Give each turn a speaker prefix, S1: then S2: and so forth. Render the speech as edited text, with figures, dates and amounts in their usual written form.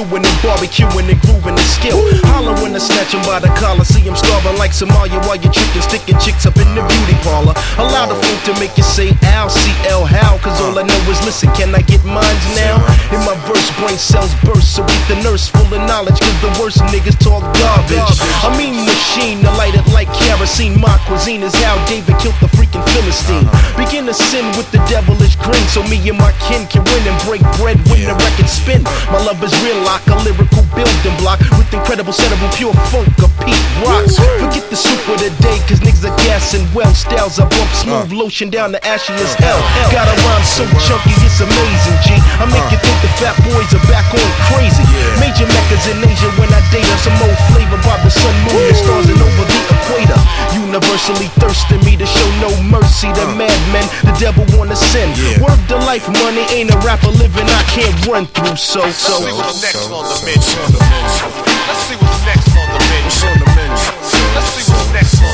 S1: stewing and barbecuing and grooving and skill. Holler when I snatch 'em by the collar, see 'em starving like Somalia while you're tricking, sticking chicks up in the beauty parlor. Allow the phone to make you say Al, CL, how, cause all I know is listen, can I get mines now? In my verse, brain cells burst, so get the nurse full of knowledge, cause the worst niggas talk garbage. I mean machine, I light it like kerosene. My cuisine is how David killed the freaking Philistine. Begin to sin with the devilish grin, so me and my kin can win and break bread when the record spin. My love is real like a lyrical building block with incredible cerebral pure funk of Pete Rocks. Forget the soup of the day, cause niggas are gassing well. Styles I bump smooth lotion down the ashy as hell. Got a rhyme so chunky, it's amazing, G. I make you think the fat boys are back on crazy. Major meccas in Asia when I date her. Some old flavor by the sun, moon, and stars and over the equator. Universally thirsting me to show no mercy to madmen. The devil wanna sin. Word to life, money ain't a rapper living I can't run through. So
S2: let's see what's next on the menu. Let's see what's next on the menu. Let's see what's next on